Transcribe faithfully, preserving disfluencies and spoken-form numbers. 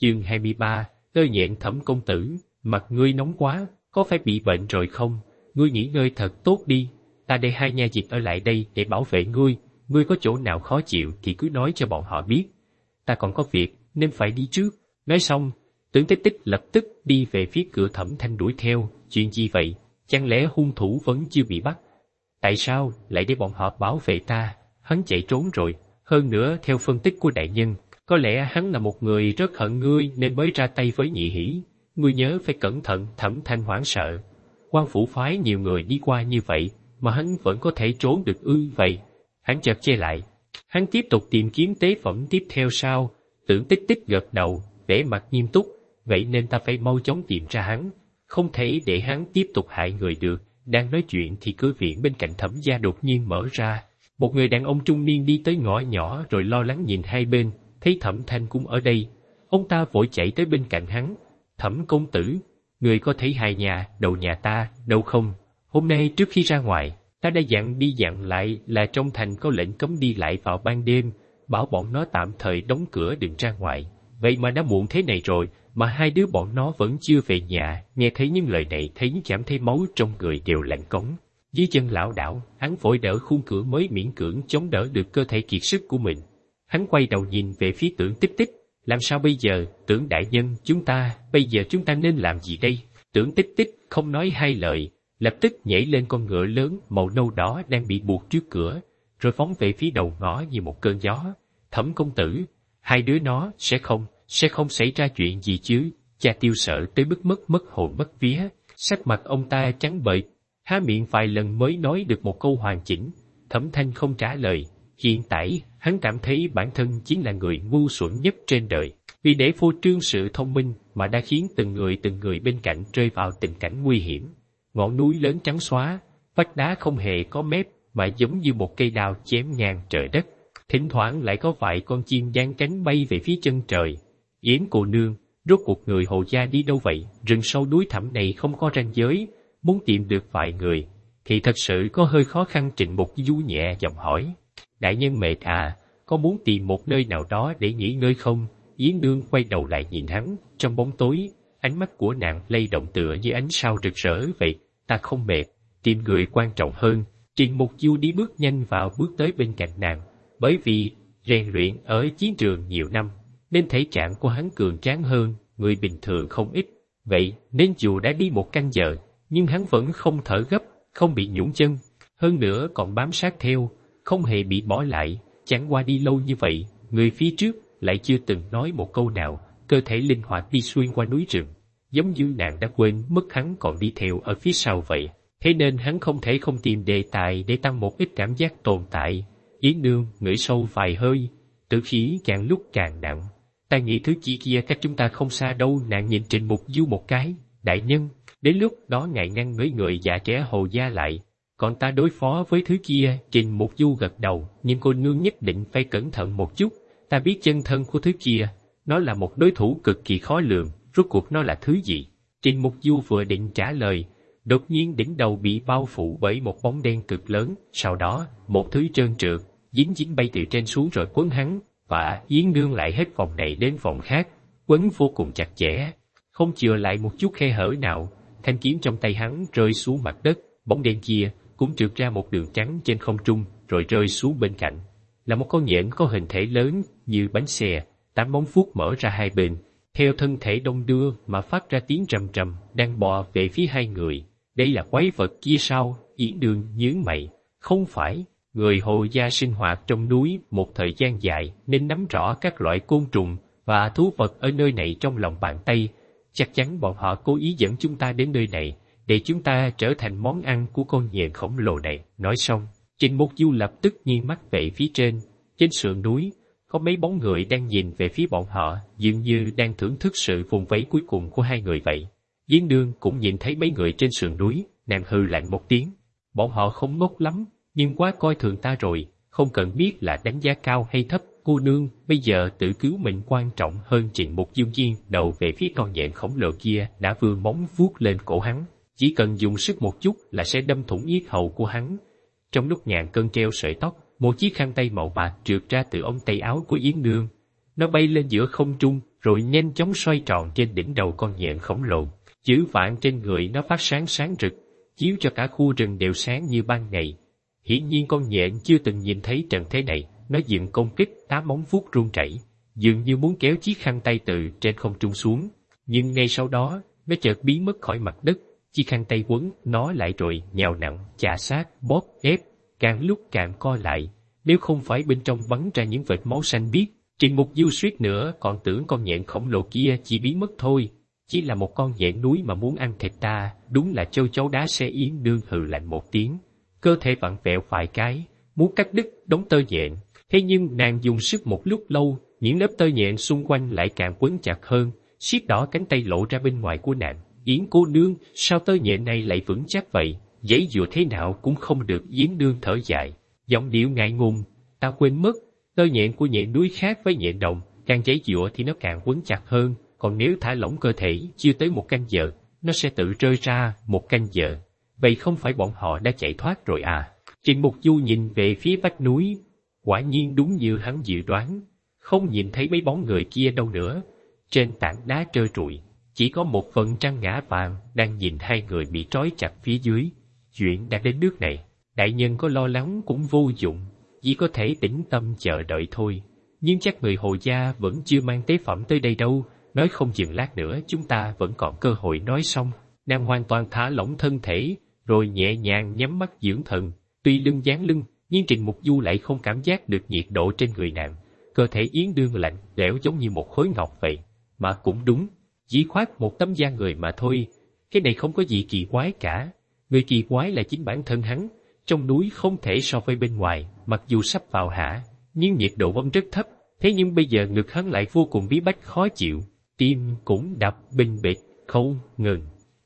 Chương hai mươi ba, Tơ nhện Thẩm công tử, mặt ngươi nóng quá, có phải bị bệnh rồi không? Ngươi nghỉ ngơi thật tốt đi, ta để hai nha dịch ở lại đây để bảo vệ ngươi, ngươi có chỗ nào khó chịu thì cứ nói cho bọn họ biết. Ta còn có việc nên phải đi trước. Nói xong, Tưởng Tích Tích lập tức đi về phía cửa Thẩm Thanh đuổi theo. Chuyện gì vậy? Chẳng lẽ hung thủ vẫn chưa bị bắt? Tại sao lại để bọn họ bảo vệ ta? Hắn chạy trốn rồi. Hơn nữa, theo phân tích của đại nhân, có lẽ hắn là một người rất hận ngươi nên mới ra tay với Nhị Hỷ. Ngươi nhớ phải cẩn thận. Thẩm Thanh hoảng sợ. Quan phủ phái nhiều người đi qua như vậy mà hắn vẫn có thể trốn được ư? Vậy hắn chợt che lại. Hắn tiếp tục tìm kiếm tế phẩm tiếp theo sao? Tưởng Tích Tích gật đầu, vẻ mặt nghiêm túc. Vậy nên ta phải mau chóng tìm ra hắn, không thể để hắn tiếp tục hại người được. Đang nói chuyện thì cửa viện bên cạnh Thẩm gia đột nhiên mở ra. Một người đàn ông trung niên đi tới ngõ nhỏ rồi lo lắng nhìn hai bên, thấy Thẩm Thanh cũng ở đây. Ông ta vội chạy tới bên cạnh hắn. Thẩm công tử, người có thấy hai nhà, đầu nhà ta, đâu không? Hôm nay trước khi ra ngoài, ta đã dặn đi dặn lại là trong thành có lệnh cấm đi lại vào ban đêm, bảo bọn nó tạm thời đóng cửa đừng ra ngoài. Vậy mà đã muộn thế này rồi, mà hai đứa bọn nó vẫn chưa về nhà. Nghe thấy những lời này thấy cảm thấy máu trong người đều lạnh cống. Dưới chân lão đảo, hắn vội đỡ khung cửa mới miễn cưỡng chống đỡ được cơ thể kiệt sức của mình. Hắn quay đầu nhìn về phía Tưởng Tích Tích. Làm sao bây giờ, Tưởng đại nhân, chúng ta, bây giờ chúng ta nên làm gì đây? Tưởng Tích Tích không nói hai lời, lập tức nhảy lên con ngựa lớn màu nâu đỏ đang bị buộc trước cửa, rồi phóng về phía đầu ngõ như một cơn gió. Thẩm công tử, hai đứa nó sẽ không, sẽ không xảy ra chuyện gì chứ? Cha Tiêu sợ tới mức mất mất hồn mất vía, sắc mặt ông ta trắng bệch, há miệng vài lần mới nói được một câu hoàn chỉnh. Thẩm Thanh không trả lời. Hiện tại, hắn cảm thấy bản thân chính là người ngu xuẩn nhất trên đời, vì để phô trương sự thông minh mà đã khiến từng người từng người bên cạnh rơi vào tình cảnh nguy hiểm. Ngọn núi lớn trắng xóa, vách đá không hề có mép mà giống như một cây đao chém ngang trời đất. Thỉnh thoảng lại có vài con chim giang cánh bay về phía chân trời. Yến cô nương, rốt cuộc người Hồ gia đi đâu vậy? Rừng sâu núi thẳm này không có ranh giới, muốn tìm được vài người thì thật sự có hơi khó khăn. Trịnh Mục Du nhẹ giọng hỏi. Đại nhân mệt à, có muốn tìm một nơi nào đó để nghỉ ngơi không? Yến Nương quay đầu lại nhìn hắn, trong bóng tối, ánh mắt của nàng lay động tựa như ánh sao rực rỡ vậy. Ta không mệt, tìm người quan trọng hơn. Trịnh Mục Du đi bước nhanh vào bước tới bên cạnh nàng, bởi vì rèn luyện ở chiến trường nhiều năm, nên thể trạng của hắn cường tráng hơn người bình thường không ít. Vậy nên dù đã đi một canh giờ, nhưng hắn vẫn không thở gấp, không bị nhũn chân, hơn nữa còn bám sát theo, không hề bị bỏ lại. Chẳng qua đi lâu như vậy, người phía trước lại chưa từng nói một câu nào, cơ thể linh hoạt đi xuyên qua núi rừng, giống như nàng đã quên mất hắn còn đi theo ở phía sau vậy. Thế nên hắn không thể không tìm đề tài để tăng một ít cảm giác tồn tại. Yến Nương ngửi sâu vài hơi, tử khí càng lúc càng nặng. Ta nghĩ thứ chỉ kia cách chúng ta không xa đâu. Nàng nhìn Trịnh Mục Du một cái. Đại nhân, đến lúc đó ngài ngăn mấy người già trẻ Hồ gia lại, còn ta đối phó với thứ kia. Trịnh Mục Du gật đầu, nhưng cô nương nhất định phải cẩn thận một chút. Ta biết chân thân của thứ kia, nó là một đối thủ cực kỳ khó lường. Rốt cuộc nó là thứ gì? Trịnh Mục Du vừa định trả lời, đột nhiên đỉnh đầu bị bao phủ bởi một bóng đen cực lớn. Sau đó, một thứ trơn trượt, dính dính bay từ trên xuống rồi quấn hắn và Yến Nương lại hết vòng này đến vòng khác, quấn vô cùng chặt chẽ, không chừa lại một chút khe hở nào. Thanh kiếm trong tay hắn rơi xuống mặt đất, bóng đen kia cũng trượt ra một đường trắng trên không trung rồi rơi xuống bên cạnh. Là một con nhện có hình thể lớn như bánh xe, tám móng vuốt mở ra hai bên, theo thân thể đông đưa mà phát ra tiếng rầm rầm, đang bò về phía hai người. Đây là quái vật kia sao? Yến Nương nhướng mày. Không phải, người Hồ gia sinh hoạt trong núi một thời gian dài nên nắm rõ các loại côn trùng và thú vật ở nơi này trong lòng bàn tay. Chắc chắn bọn họ cố ý dẫn chúng ta đến nơi này để chúng ta trở thành món ăn của con nhện khổng lồ này. Nói xong, Trịnh Mục Du lập tức nghiêng mắt về phía trên. Trên sườn núi, có mấy bóng người đang nhìn về phía bọn họ, dường như đang thưởng thức sự vùng vẫy cuối cùng của hai người vậy. Yến Nương cũng nhìn thấy mấy người trên sườn núi, nàng hừ lạnh một tiếng. Bọn họ không ngốc lắm, nhưng quá coi thường ta rồi, không cần biết là đánh giá cao hay thấp. Cô nương, bây giờ tự cứu mình quan trọng hơn. Trịnh Mục Du nghiêng đầu về phía con nhện khổng lồ kia đã vươn móng vuốt lên cổ hắn, chỉ cần dùng sức một chút là sẽ đâm thủng yết hầu của hắn. Trong lúc ngàn cân treo sợi tóc, một chiếc khăn tay màu bạc trượt ra từ ống tay áo của Yến Nương. Nó bay lên giữa không trung rồi nhanh chóng xoay tròn trên đỉnh đầu con nhện khổng lồ. Chữ vạn trên người nó phát sáng sáng rực, chiếu cho cả khu rừng đều sáng như ban ngày. Hiển nhiên con nhện chưa từng nhìn thấy trận thế này, nó dựng công kích, tám móng vuốt run rẩy, dường như muốn kéo chiếc khăn tay từ trên không trung xuống. Nhưng ngay sau đó, nó chợt biến mất khỏi mặt đất, chiếc khăn tay quấn nó lại rồi nhào nặng, chà sát, bóp, ép, càng lúc càng co lại. Nếu không phải bên trong bắn ra những vệt máu xanh biếc, Trình Mục Du suýt nữa còn tưởng con nhện khổng lồ kia chỉ biến mất thôi. Chỉ là một con nhện núi mà muốn ăn thịt ta, đúng là châu chấu đá xe Yến Nương hừ lạnh một tiếng. Cơ thể vặn vẹo vài cái, muốn cắt đứt đống tơ nhện. Thế nhưng nàng dùng sức một lúc lâu, những lớp tơ nhện xung quanh lại càng quấn chặt hơn, siết đỏ cánh tay lộ ra bên ngoài của nàng. Yến cô nương, sao tơ nhện này lại vững chắc vậy? Giãy giụa thế nào cũng không được. Yến Nương thở dài, giọng điệu ngại ngùng. Ta quên mất, tơ nhện của nhện núi khác với nhện đồng, càng giãy giụa thì nó càng quấn chặt hơn. Còn nếu thả lỏng cơ thể chưa tới một canh giờ, nó sẽ tự rơi ra một canh giờ. Vậy không phải bọn họ đã chạy thoát rồi à? Trình Mục Du nhìn về phía vách núi. Quả nhiên đúng như hắn dự đoán, không nhìn thấy mấy bóng người kia đâu nữa. Trên tảng đá trơ trụi, chỉ có một phần trăng ngã vàng đang nhìn hai người bị trói chặt phía dưới. Chuyện đã đến nước này, đại nhân có lo lắng cũng vô dụng, chỉ có thể tĩnh tâm chờ đợi thôi. Nhưng chắc người Hồ gia vẫn chưa mang tế phẩm tới đây đâu. Nói không chừng lát nữa chúng ta vẫn còn cơ hội nói xong. Nàng hoàn toàn thả lỏng thân thể, rồi nhẹ nhàng nhắm mắt dưỡng thần. Tuy lưng dán lưng, nhưng Trình Mục Du lại không cảm giác được nhiệt độ trên người nàng. Cơ thể Yến Nương lạnh lẽo giống như một khối ngọc vậy. Mà cũng đúng, chỉ khoác một tấm da người mà thôi. Cái này không có gì kỳ quái cả. Người kỳ quái là chính bản thân hắn. Trong núi không thể so với bên ngoài, mặc dù sắp vào hạ, nhưng nhiệt độ vẫn rất thấp. Thế nhưng bây giờ ngực hắn lại vô cùng bí bách khó chịu. Tim cũng đập bình bịch không ngừng.